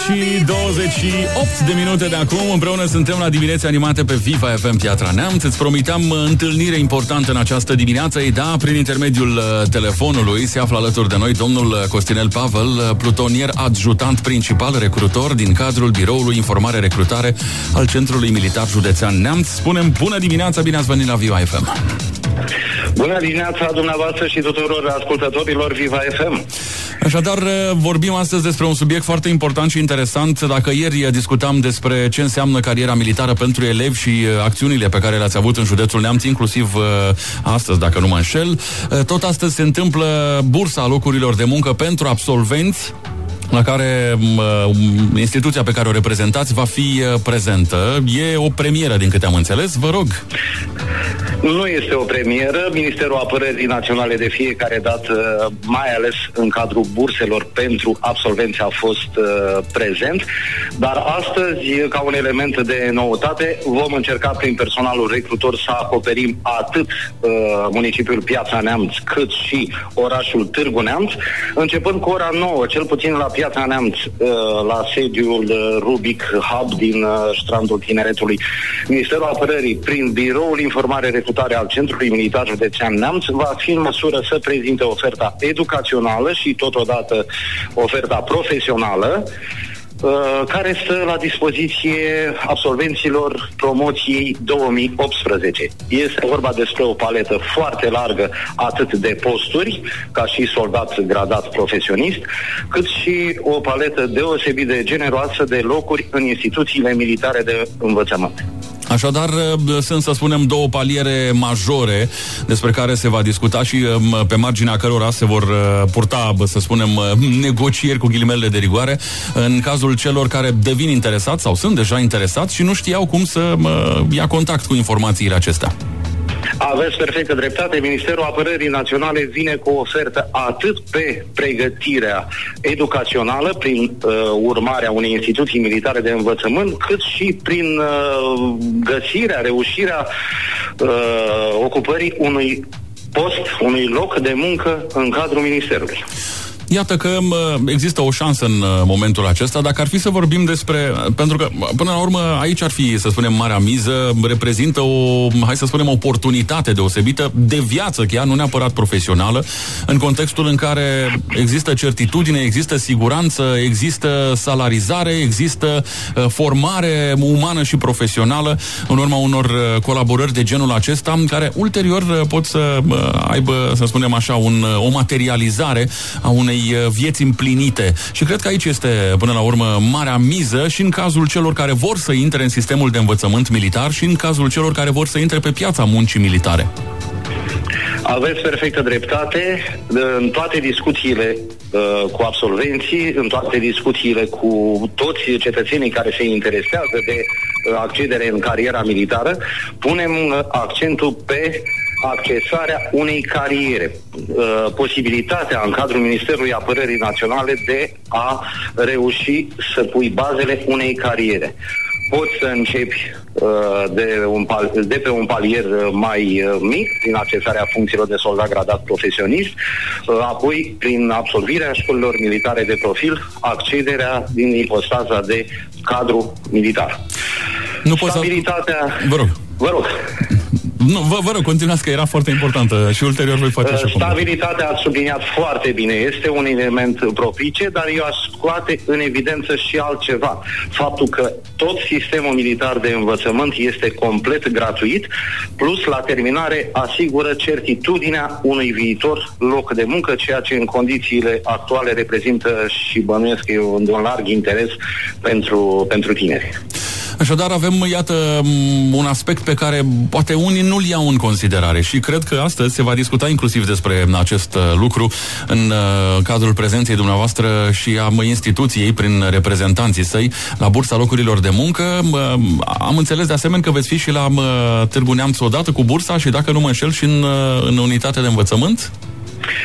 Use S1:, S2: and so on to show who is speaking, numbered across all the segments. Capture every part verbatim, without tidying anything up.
S1: și douăzeci și opt de minute de acum. Împreună suntem la dimineți animate pe Viva F M Piatra Neamț. Îți promiteam întâlnire importantă în această dimineață. Ei da, prin intermediul telefonului se află alături de noi domnul Costinel Pavel, plutonier adjutant principal recrutor din cadrul Biroului Informare Recrutare al Centrului Militar Județean Neamț. Spunem bună dimineața, bine ați venit la Viva F M.
S2: Bună dimineața dumneavoastră și tuturor ascultătorilor Viva F M.
S1: Așadar, vorbim astăzi despre un subiect foarte important și interesant. Dacă ieri discutam despre ce înseamnă cariera militară pentru elevi și acțiunile pe care le-ați avut în județul Neamț, inclusiv astăzi, dacă nu mă înșel, tot astăzi se întâmplă bursa locurilor de muncă pentru absolvenți, la care uh, instituția pe care o reprezentați va fi uh, prezentă. E o premieră, din câte am înțeles, vă rog.
S2: Nu este o premieră. Ministerul Apărării Naționale de fiecare dată, mai ales în cadrul burselor pentru absolvenți, a fost uh, prezent, dar astăzi, ca un element de noutate, vom încerca prin personalul recrutor să acoperim atât uh, municipiul Piatra Neamț, cât și orașul Târgu Neamț, începând cu ora nouă, cel puțin la Piatra Neamț, la sediul Rubic Hub din Strandul Tineretului. Ministerul Apărării, prin Biroul Informare Recrutare al Centrului Militar Județean Neamț, va fi în măsură să prezinte oferta educațională și totodată oferta profesională, care stă la dispoziție absolvenților promoției două mii optsprezece. Este vorba despre o paletă foarte largă, atât de posturi, ca și soldat gradat profesionist, cât și o paletă deosebit de generoasă de locuri în instituțiile militare de învățământ.
S1: Așadar, sunt, să spunem, două paliere majore despre care se va discuta și pe marginea cărora se vor purta, să spunem, negocieri cu ghilimele de rigoare în cazul celor care devin interesați sau sunt deja interesați și nu știau cum să ia contact cu informațiile acestea.
S2: Aveți perfectă dreptate. Ministerul Apărării Naționale vine cu o ofertă atât pe pregătirea educațională prin uh, urmarea unei instituții militare de învățământ, cât și prin uh, găsirea, reușirea uh, ocupării unui post, unui loc de muncă în cadrul Ministerului.
S1: Iată că există o șansă în momentul acesta, dacă ar fi să vorbim despre... Pentru că, până la urmă, aici ar fi, să spunem, marea miză, reprezintă o, hai să spunem, oportunitate deosebită de viață, chiar nu neapărat profesională, în contextul în care există certitudine, există siguranță, există salarizare, există uh, formare umană și profesională în urma unor uh, colaborări de genul acesta, care ulterior uh, pot să uh, aibă, să spunem așa, un, uh, o materializare a unei vieți împlinite. Și cred că aici este, până la urmă, marea miză și în cazul celor care vor să intre în sistemul de învățământ militar și în cazul celor care vor să intre pe piața muncii militare.
S2: Aveți perfectă dreptate. În toate discuțiile uh, cu absolvenții, în toate discuțiile cu toți cetățenii care se interesează de uh, accedere în cariera militară, punem uh, accentul pe accesarea unei cariere, uh, posibilitatea în cadrul Ministerului Apărării Naționale de a reuși să pui bazele unei cariere. Poți să începi uh, de, un pal- de pe un palier mai uh, mic, prin accesarea funcțiilor de soldat gradat profesionist, uh, apoi prin absolvirea școlilor militare de profil, accederea din ipostaza de cadru militar.
S1: Nu
S2: Stabilitatea...
S1: Poți să... Vă rog.
S2: Vă rog.
S1: Nu, vă, vă rog, continuați că era foarte importantă și ulterior voi face așa.
S2: Stabilitatea, ați subliniat foarte bine, este un element propice, dar eu aș scoate în evidență și altceva. Faptul că tot sistemul militar de învățământ este complet gratuit, plus la terminare asigură certitudinea unui viitor loc de muncă, ceea ce în condițiile actuale reprezintă și bănuiesc eu de un larg interes pentru, pentru tineri.
S1: Așadar avem, iată, un aspect pe care poate unii nu-l iau în considerare și cred că astăzi se va discuta inclusiv despre acest lucru în uh, cadrul prezenței dumneavoastră și a instituției prin reprezentanții săi la bursa locurilor de muncă. Uh, am înțeles de asemenea că veți fi și la uh, Târgu Neamț odată cu bursa și, dacă nu mă înșel, și în, uh, în unitatea de învățământ?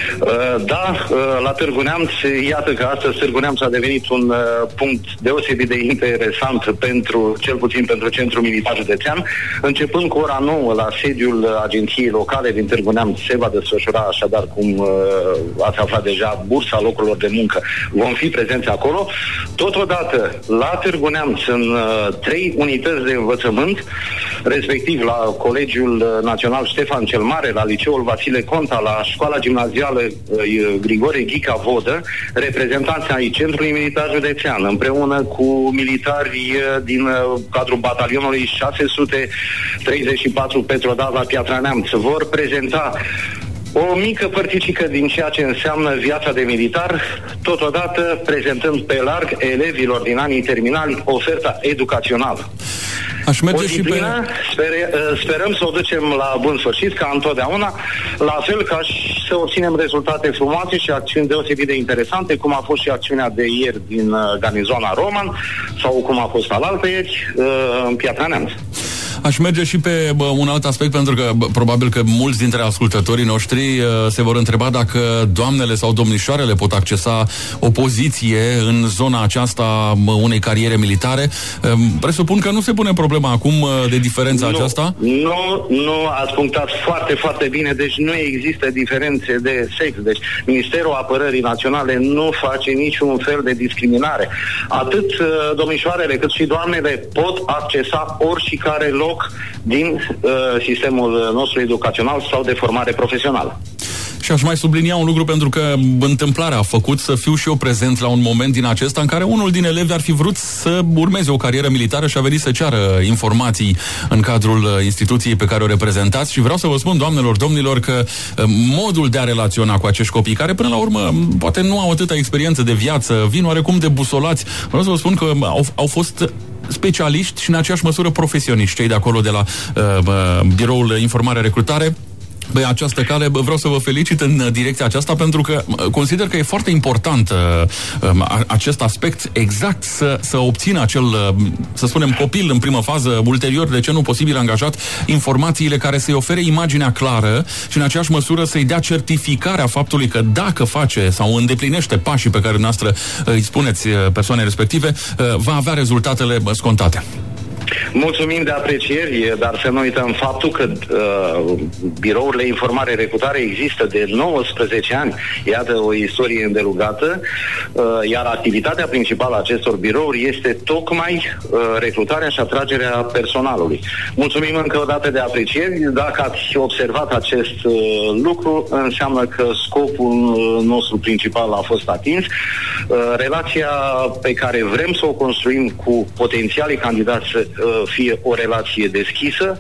S2: Da, la Târgu Neamț, iată că astăzi Târgu Neamț a devenit un punct deosebit de interesant pentru, cel puțin pentru Centrul Militar Județean. Începând cu ora nouă la sediul agenției locale din Târgu Neamț se va desfășura, așadar, cum ați aflat deja, bursa locurilor de muncă. Vom fi prezenți acolo. Totodată, la Târgu Neamț, în trei unități de învățământ, respectiv la Colegiul Național Ștefan cel Mare, la Liceul Vasile Conta, la Școala Gimnazială Grigore Ghica Vodă, reprezentanții ai Centrului Militar Județean, împreună cu militari din cadrul batalionului șase sute treizeci și patru Petrodat la Piatra Neamț, vor prezenta o mică părticică din ceea ce înseamnă viața de militar, totodată prezentând pe larg elevilor din anii terminali oferta educațională.
S1: Aș merge
S2: o
S1: și pe...
S2: sper, sperăm să o ducem la bun sfârșit, ca întotdeauna, la fel ca și să obținem rezultate frumoase și acțiuni deosebit de interesante, cum a fost și acțiunea de ieri din garnizoana Roman, sau cum a fost alaltăieri în Piatra Neamț.
S1: Aș merge și pe bă, un alt aspect, pentru că bă, probabil că mulți dintre ascultătorii noștri uh, se vor întreba dacă doamnele sau domnișoarele pot accesa o poziție în zona aceasta bă, unei cariere militare. Uh, presupun că nu se pune problema acum uh, de diferența
S2: nu,
S1: aceasta?
S2: Nu, nu, ați punctat foarte, foarte bine, deci nu există diferențe de sex. Deci Ministerul Apărării Naționale nu face niciun fel de discriminare. Atât uh, domnișoarele cât și doamnele pot accesa oricare loc din uh, sistemul nostru educațional sau de formare profesională.
S1: Și aș mai sublinia un lucru, pentru că întâmplarea a făcut să fiu și eu prezent la un moment din acesta în care unul din elevi ar fi vrut să urmeze o carieră militară și a venit să ceară informații în cadrul instituției pe care o reprezentați, și vreau să vă spun, doamnelor, domnilor, că modul de a relaționa cu acești copii, care până la urmă poate nu au atâta experiență de viață, vin oarecum de busolați, vreau să vă spun că au, au fost specialiști și în aceeași măsură profesioniști, cei de acolo de la uh, Biroul Informare Recrutare. Băi, această cale, bă, vreau să vă felicit în direcția aceasta, pentru că consider că e foarte important uh, acest aspect, exact să, să obțină acel, uh, să spunem, copil în primă fază, ulterior, de ce nu posibil angajat, informațiile care să-i ofere imaginea clară și în aceeași măsură să-i dea certificarea faptului că dacă face sau îndeplinește pașii pe care dumneavoastră îi spuneți persoanei respective, uh, va avea rezultatele scontate.
S2: Mulțumim de aprecieri, dar să nu uităm faptul că uh, birourile informare recrutare există de nouăsprezece ani. Iată o istorie îndelugată, uh, iar activitatea principală a acestor birouri este tocmai uh, recrutarea și atragerea personalului. Mulțumim încă o dată de aprecieri. Dacă ați observat acest uh, lucru, înseamnă că scopul uh, nostru principal a fost atins. Uh, relația pe care vrem să o construim cu potențialii candidați fie o relație deschisă,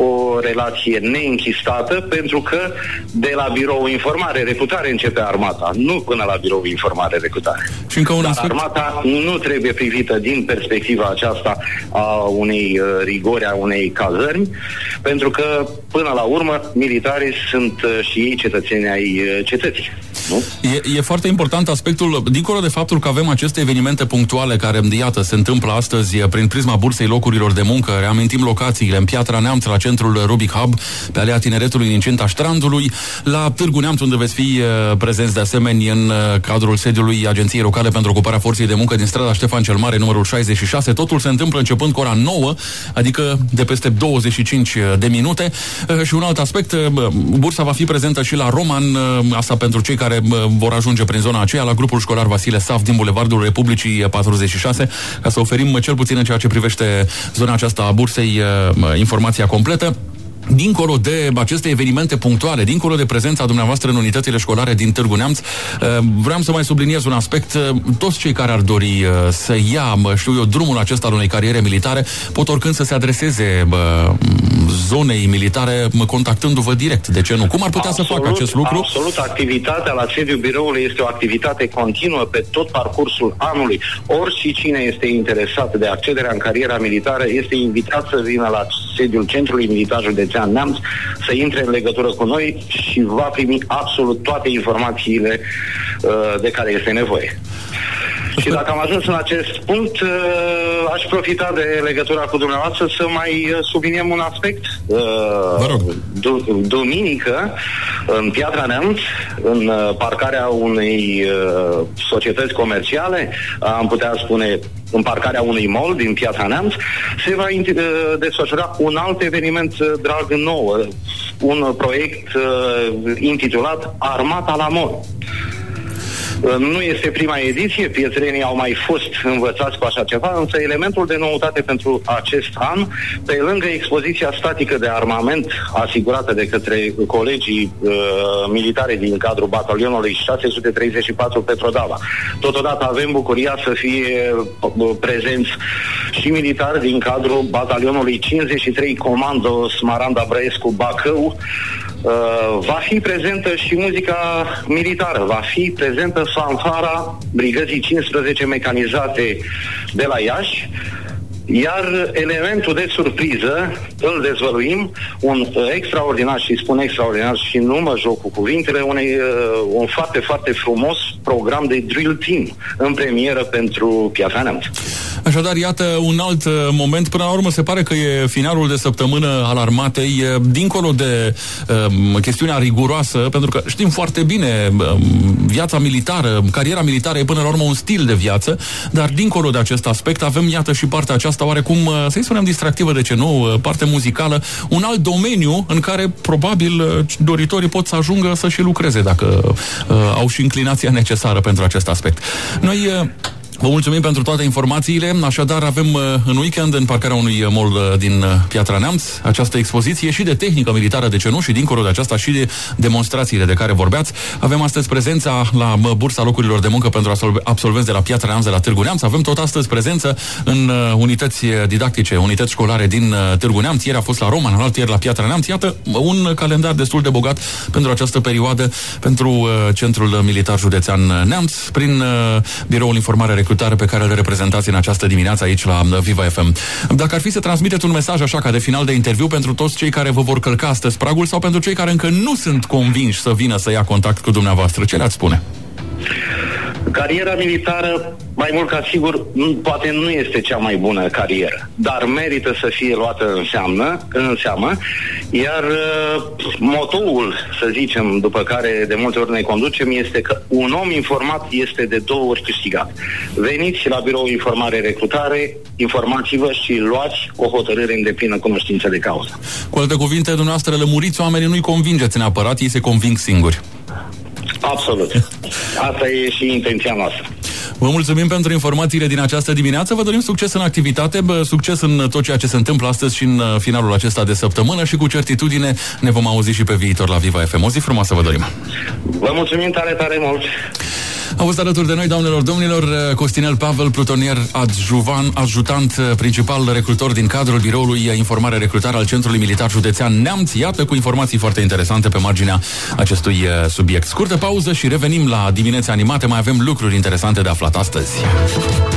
S2: o relație neînchistată, pentru că de la birou informare recrutare începe armata, nu până la birou informare recrutare.
S1: Și încă un
S2: Dar
S1: aspect...
S2: armata nu trebuie privită din perspectiva aceasta a unei uh, rigori, a unei cazărmi, pentru că până la urmă militarii sunt uh, și ei cetățeni ai uh, cetății. Nu?
S1: E, e foarte important aspectul, dincolo de faptul că avem aceste evenimente punctuale care, iată, se întâmplă astăzi prin prisma bursei locurilor de muncă, reamintim locațiile în Piatra Neamț, la centrul Rubic Hub, pe Alea Tineretului din Cinta Strandului, la Târgu Neamț, unde veți fi uh, prezenți de asemenea în uh, cadrul sediului Agenției Locale pentru Ocuparea Forței de Muncă din strada Ștefan cel Mare, numărul șaizeci și șase. Totul se întâmplă începând cu ora nouă, adică de peste douăzeci și cinci de minute. Uh, și un alt aspect, uh, bursa va fi prezentă și la Roman, uh, asta pentru cei care uh, vor ajunge prin zona aceea, la grupul școlar Vasile Saf din Bulevardul Republicii patruzeci și șase, ca să oferim cel puțin în ceea ce privește zona aceasta a bursei uh, informația completă. Dincolo de aceste evenimente punctuale, dincolo de prezența dumneavoastră în unitățile școlare din Târgu Neamț, vreau să mai subliniez un aspect. Toți cei care ar dori să ia, știu eu, drumul acesta al unei cariere militare, pot oricând să se adreseze zonei militare, contactându-vă direct. De ce nu? Cum ar putea absolut, să facă acest lucru?
S2: Absolut. Activitatea la sediul biroului este o activitate continuă pe tot parcursul anului. Oricine este interesat de accederea în cariera militară este invitat să vină la sediul Centrului Militar Județean Neamț, să intre în legătură cu noi și va primi absolut toate informațiile uh, de care este nevoie. Și dacă am ajuns în acest punct, aș profita de legătura cu dumneavoastră să mai subliniem un aspect.
S1: Vă rog.
S2: D- duminică, în Piatra Neamț, în parcarea unei societăți comerciale, am putea spune în parcarea unui mall din Piatra Neamț, se va desfășura un alt eveniment drag nouă, un proiect uh, intitulat Armata la Mall. Nu este prima ediție, piețrenii au mai fost învățați cu așa ceva, însă elementul de noutate pentru acest an, pe lângă expoziția statică de armament asigurată de către colegii uh, militare din cadrul batalionului șase sute treizeci și patru Petrodava. Totodată avem bucuria să fie uh, prezenți și militari din cadrul batalionului cincizeci și trei Comando Smaranda Brăescu Bacău. Uh, va fi prezentă și muzica militară, va fi prezentă fanfara Brigăzii cincisprezece mecanizate de la Iași, iar elementul de surpriză îl dezvăluim, un extraordinar, și spun extraordinar și nu mă joc cu cuvintele, unei, uh, un foarte, foarte frumos program de drill team în premieră pentru Piatra Neamț.
S1: Așadar, iată un alt uh, moment. Până la urmă se pare că e finalul de săptămână al armatei, uh, dincolo de uh, chestiunea riguroasă, pentru că știm foarte bine, uh, viața militară, cariera militară e până la urmă un stil de viață, dar dincolo de acest aspect avem, iată, și partea aceasta oarecum, uh, să-i spunem distractivă, de ce nu, uh, parte muzicală, un alt domeniu în care probabil uh, doritorii pot să ajungă să și lucreze dacă uh, au și inclinația necesară pentru acest aspect. Noi uh, vă mulțumim pentru toate informațiile. Așadar, avem uh, în weekend, în parcarea unui mall uh, din uh, Piatra Neamț, această expoziție și de tehnică militară, de ce nu, și dincolo de aceasta și de demonstrațiile de care vorbeați. Avem astăzi prezența la uh, bursa locurilor de muncă pentru absolvenți de la Piatra Neamț, de la Târgu Neamț. Avem tot astăzi prezență în uh, unități didactice, unități școlare din uh, Târgu Neamț. Ieri a fost la Roman, alt ieri la Piatra Neamț. Iată un calendar destul de bogat pentru această perioadă, pentru uh, Centrul Militar Județean Neamț, prin uh, Biroul Informare Recrutare pe care le reprezentați în această dimineață aici la Viva F M. Dacă ar fi să transmiteți un mesaj așa ca de final de interviu pentru toți cei care vă vor călca astăzi pragul sau pentru cei care încă nu sunt convinși să vină să ia contact cu dumneavoastră, ce le-ați spune?
S2: Cariera militară, mai mult ca sigur, poate nu este cea mai bună carieră, dar merită să fie luată în seamă, în seamă, iar uh, motoul, să zicem, după care de multe ori ne conducem, este că un om informat este de două ori câștigat. Veniți la Biroul Informare Recrutare, informați-vă și luați o hotărâre în deplină cunoștință de cauză.
S1: Cu alte cuvinte, dumneavoastră lămuriți oamenii, nu-i convingeți neapărat, ei se conving singuri.
S2: Absolut. Asta e și intenția noastră.
S1: Vă mulțumim pentru informațiile din această dimineață. Vă dorim succes în activitate, bă, succes în tot ceea ce se întâmplă astăzi și în finalul acesta de săptămână și cu certitudine ne vom auzi și pe viitor la Viva F M. O zi frumoasă vă dorim.
S2: Vă mulțumim tare, tare mult.
S1: Au fost alături de noi, doamnelor, domnilor, Costinel Pavel, plutonier adjuvan, ajutant principal recrutor din cadrul Biroului Informare Recrutare al Centrului Militar Județean Neamț. Iată, cu informații foarte interesante pe marginea acestui subiect. Scurtă pauză și revenim la dimineți animate. Mai avem lucruri interesante de aflat astăzi.